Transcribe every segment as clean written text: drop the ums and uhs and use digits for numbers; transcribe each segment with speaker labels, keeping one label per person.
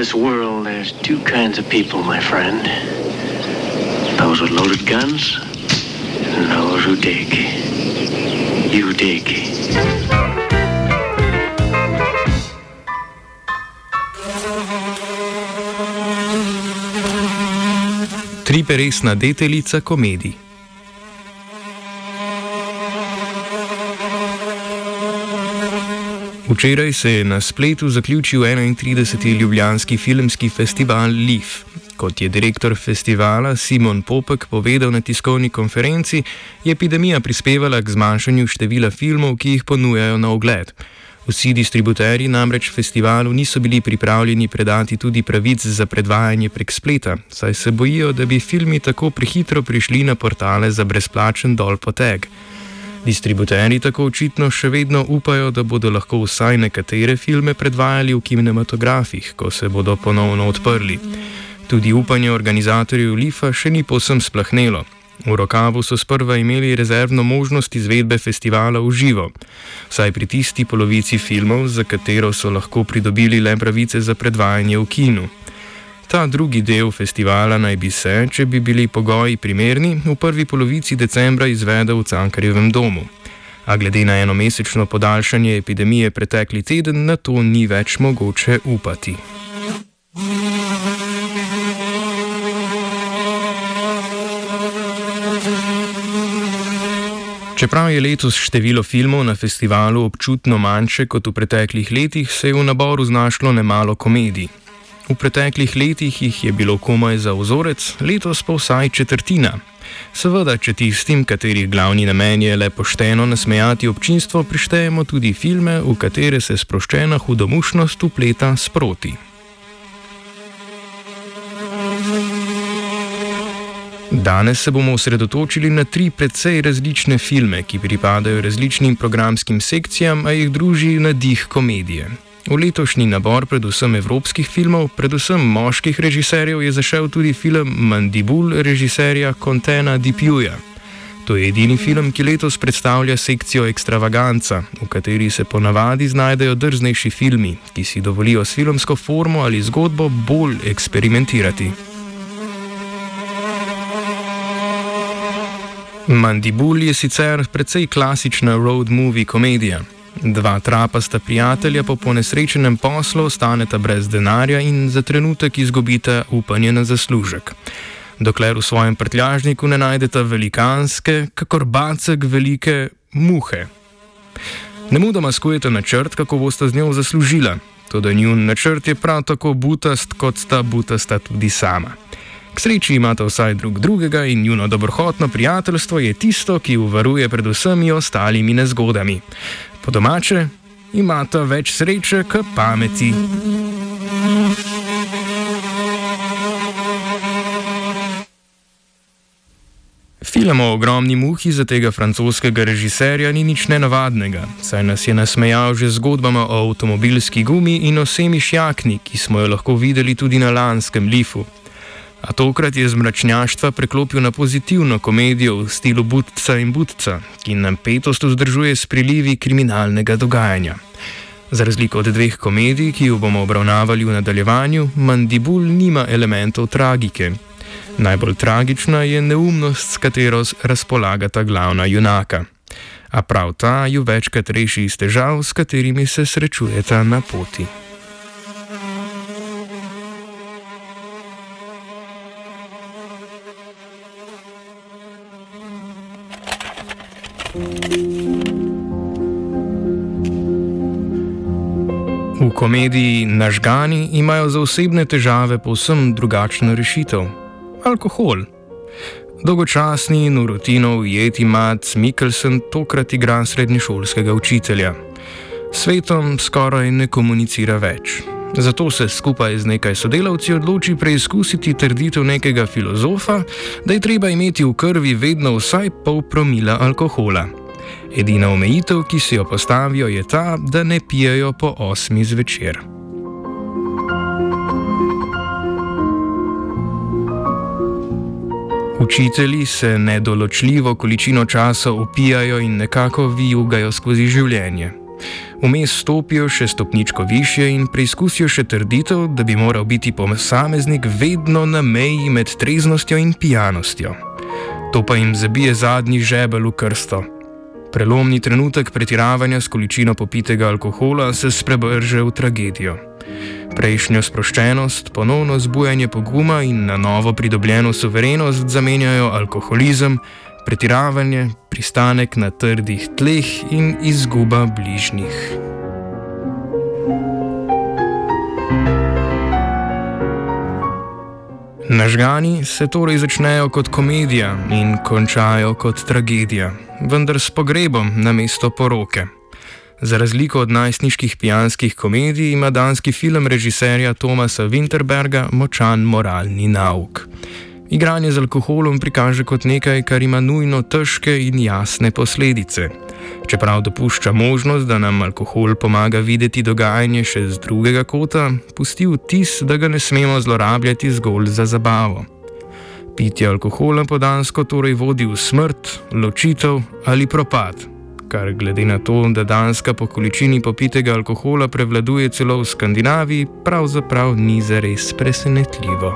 Speaker 1: this world, there's two kinds of people, my friend. Those with loaded guns and those who dig. You dig.
Speaker 2: Triperesna deteljica komedij. Včeraj se je na spletu zaključil 31. ljubljanski filmski festival LIF. Kot je direktor festivala Simon Popek povedal na tiskovni konferenci, je epidemija prispevala k zmanjšanju števila filmov, ki jih ponujajo na ogled. Vsi distributerji namreč festivalu niso bili pripravljeni predati tudi pravic za predvajanje prek spleta, saj se bojijo, da bi filmi tako prehitro prišli na portale za brezplačen dol poteg. Distributerji tako očitno še vedno upajo, da bodo lahko vsaj nekatere filme predvajali v kinematografih, ko se bodo ponovno odprli. Tudi upanje organizatorjev LIF-a še ni povsem splahnelo. V rokavu so sprva imeli rezervno možnost izvedbe festivala v živo, saj pri tisti polovici filmov, za katero so lahko pridobili le pravice za predvajanje v kinu. Ta drugi del festivala naj bi se, če bi bili pogoji primerni, v prvi polovici decembra izvedel v Cankarjevem domu. A glede na enomesečno podaljšanje epidemije pretekli teden, na to ni več mogoče upati. Čeprav je letos število filmov na festivalu občutno manjše kot v preteklih letih, se je v naboru znašlo nemalo komedij. V preteklih letih jih je bilo komaj za vzorec, letos pa vsaj četrtina. Seveda, če tistim, katerih glavni namen je le pošteno nasmejati občinstvo, prištejemo tudi filme, v katere se sproščena hudomušnost vpleta sproti. Danes se bomo osredotočili na 3 precej različne filme, ki pripadajo različnim programskim sekcijam, a jih druži nadih komedije. V letošnji nabor predvsem evropskih filmov, predvsem moških režiserjev, je zašel tudi film Mandibul režiserja Quentana Dupieuxa. To je edini film, ki letos predstavlja sekcijo Ekstravaganca, v kateri se ponavadi znajdejo drznejši filmi, ki si dovolijo s filmsko formo ali zgodbo bolj eksperimentirati. Mandibul je sicer precej klasična road movie komedija. 2 trapasta prijatelja po ponesrečenem poslu ostaneta brez denarja in za trenutek izgubita upanje na zaslužek. Dokler v svojem prtljažniku ne najdeta velikanske, kakor bacek velike muhe. Nemudoma skujeta načrt, kako bosta z njo zaslužila. Toda njun načrt je prav tako butast, kot sta butasta tudi sama. K sreči imata vsaj drug drugega in njuno dobrohotno prijateljstvo je tisto, ki uvaruje pred vsemi ostalimi nezgodami. Po domače, imata več sreče k pameti. Film o ogromni muhi za tega francoskega režiserja ni nič nenavadnega, saj nas je nasmejal že zgodbama o avtomobilski gumi in o semišjakni, ki smo jo lahko videli tudi na lanskem LIF-u. A tokrat je z mračnjaštva preklopil na pozitivno komedijo v stilu Budca in Budca, ki napetost vzdržuje s prilivi kriminalnega dogajanja. Za razliko od 2 komedij, ki jo bomo obravnavali v nadaljevanju, Mandibul nima elementov tragike. Najbolj tragična je neumnost, s katero razpolagata glavna junaka. A prav ta ju večkrat reši iz težav, s katerimi se srečujeta na poti. V komediji Nažgani imajo za osebne težave povsem drugačno rešitev. Alkohol. Dolgočasni in v rutino ujeti Mads Mikkelsen tokrat igra srednješolskega učitelja. Svetom skoraj ne komunicira več. Zato se skupaj z nekaj sodelavci odloči preizkusiti trditev nekega filozofa, da je treba imeti v krvi vedno vsaj pol promila alkohola. Edina omejitev, ki si jo postavijo, je ta, da ne pijejo po 8 zvečer. Učitelji se nedoločljivo količino časa opijajo in nekako vijugajo skozi življenje. Vmes stopijo še stopničko višje in preizkusijo še trditev, da bi moral biti posameznik vedno na meji med treznostjo in pijanostjo. To pa jim zabije zadnji žebelj v krsto. Prelomni trenutek pretiravanja s količino popitega alkohola se sprevrže v tragedijo. Prejšnjo sproščenost, ponovno zbujanje poguma in na novo pridobljeno suverenost zamenjajo alkoholizem, pretiravanje, pristanek na trdih tleh in izguba bližnjih. Nažgani se torej začnejo kot komedija in končajo kot tragedija, vendar s pogrebom namesto poroke. Za razliko od najstniških pijanskih komedij ima danski film režiserja Thomasa Vinterberga močan moralni nauk. Igranje z alkoholom prikaže kot nekaj, kar ima nujno težke in jasne posledice. Čeprav dopušča možnost, da nam alkohol pomaga videti dogajanje še z drugega kota, pusti vtis, da ga ne smemo zlorabljati zgolj za zabavo. Pitje alkohola po dansko torej vodi v smrt, ločitev ali propad, kar glede na to, da Danska po količini popitega alkohola prevladuje celo v Skandinaviji, pravzaprav ni zares presenetljivo.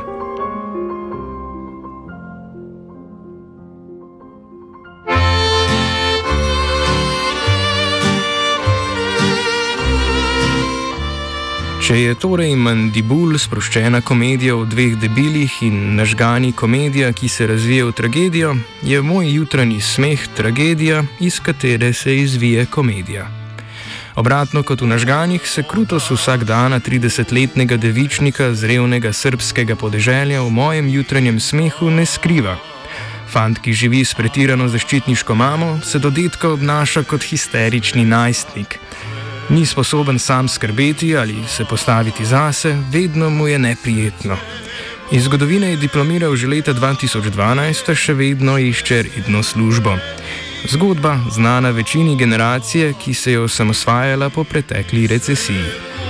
Speaker 2: Če je torej Mandibul sproščena komedija o dveh debilih in Nažgani komedija, ki se razvije v tragedijo, je Moj jutranji smeh tragedija, iz katere se izvije komedija. Obratno kot v Nažganih se krutost vsakdana 30-letnega devičnika z revnega srbskega podeželja v Mojem jutranjem smehu ne skriva. Fant, ki živi s pretirano zaščitniško mamo, se do dedka obnaša kot histerični najstnik. Ni sposoben sam skrbeti ali se postaviti zase, vedno mu je neprijetno. Iz zgodovine je diplomiral že leta 2012, a še vedno išče redno službo. Zgodba znana večini generacije, ki se je osamosvajala po pretekli recesiji.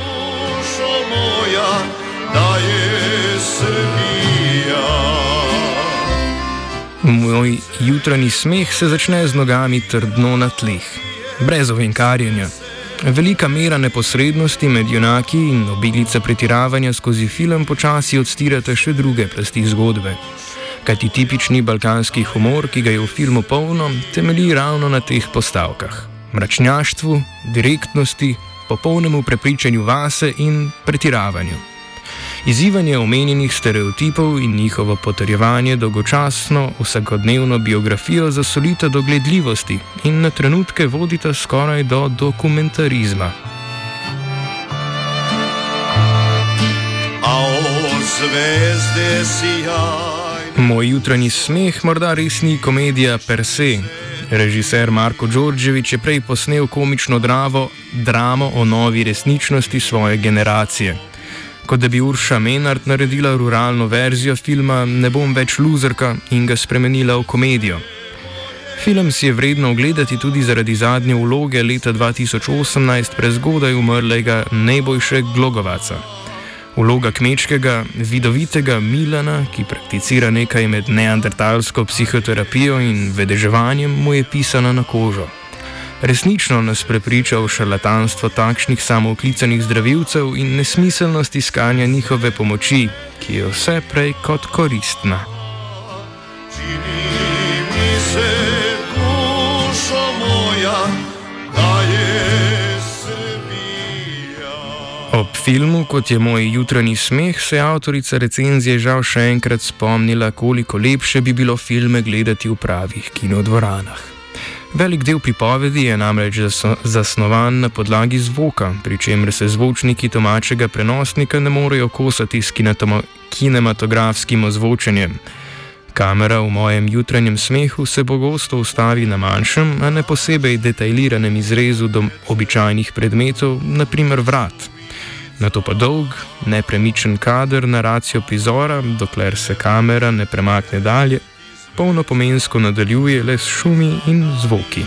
Speaker 2: Moj jutranji smeh se začne z nogami trdno na tleh, brez ovenkarjenja. Velika mera neposrednosti med junaki in obilica pretiravanja skozi film počasi odstirata še druge plasti zgodbe. Kajti tipični balkanski humor, ki ga je v filmu polno, temelji ravno na teh postavkah: mračnjaštvu, direktnosti, popolnemu prepričanju vase in pretiravanju. Izzivanje omenjenih stereotipov in njihovo potrjevanje dolgočasno, vsakodnevno biografijo zasolita do gledljivosti in na trenutke vodita skoraj do dokumentarizma. Moj jutranji smeh morda res ni komedija per se. Režiser Marko Đorđević je prej posnel komično dramo o novi resničnosti svoje generacije. Kot da bi Urša Menart naredila ruralno verzijo filma Ne bom več luzerka in ga spremenila v komedijo. Film si je vredno ogledati tudi zaradi zadnje vloge leta 2018 prezgodaj umrlega Nebojše Glogovaca. Vloga kmečkega, vidovitega Milana, ki prakticira nekaj med neandertalsko psihoterapijo in vedeževanjem, mu je pisana na kožo. Resnično nas prepriča v šarlatanstvo takšnih samooklicanih zdravilcev in nesmiselnost iskanja njihove pomoči, ki je vse prej kot koristna. Ob filmu, kot je Moj jutranji smeh, se je avtorica recenzije žal še enkrat spomnila, koliko lepše bi bilo filme gledati v pravih kinodvoranah. Velik del pripovedi je namreč zasnovan na podlagi zvoka, pri čemer se zvočniki domačega prenosnika ne morejo kosati s kinematografskim ozvočenjem. Kamera v Mojem jutranjem smehu se pogosto ustavi na manjšem, a ne posebej detajliranem izrezu do običajnih predmetov, na primer vrat. Nato pa dolg, nepremičen kader naracijo prizora, dokler se kamera ne premakne dalje, polnopomensko nadaljuje le s šumi in zvoki.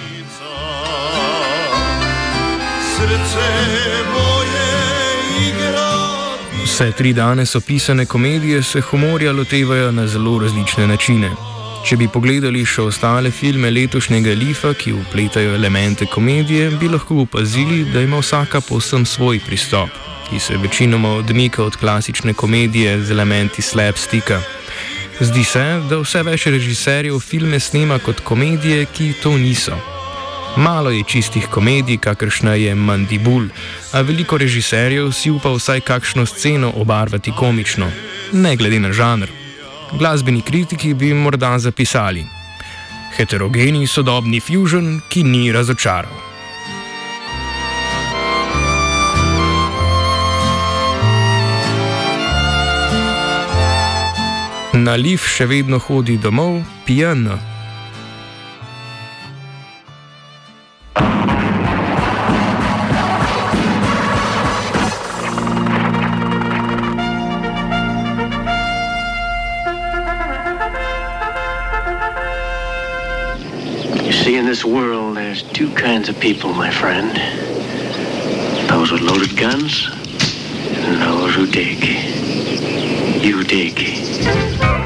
Speaker 2: Vse tri danes opisane komedije se humorja lotevajo na zelo različne načine. Če bi pogledali še ostale filme letošnjega Leafa, ki vpletajo elemente komedije, bi lahko opazili, da ima vsaka povsem svoj pristop, ki se večinoma odmika od klasične komedije z elementi slapsticka. Zdi se, da vse več režiserjev filme snema kot komedije, ki to niso. Malo je čistih komedij, kakršna je Mandibul, a veliko režiserjev si upa vsaj kakšno sceno obarvati komično, ne glede na žanr. Glasbeni kritiki bi morda zapisali: heterogeni sodobni fusion, ki ni razočaral. Na Leaf še vedno hodi domov pijan.
Speaker 1: In this world, there's two kinds of people, my friend. Those with loaded guns and those who dig. You dig.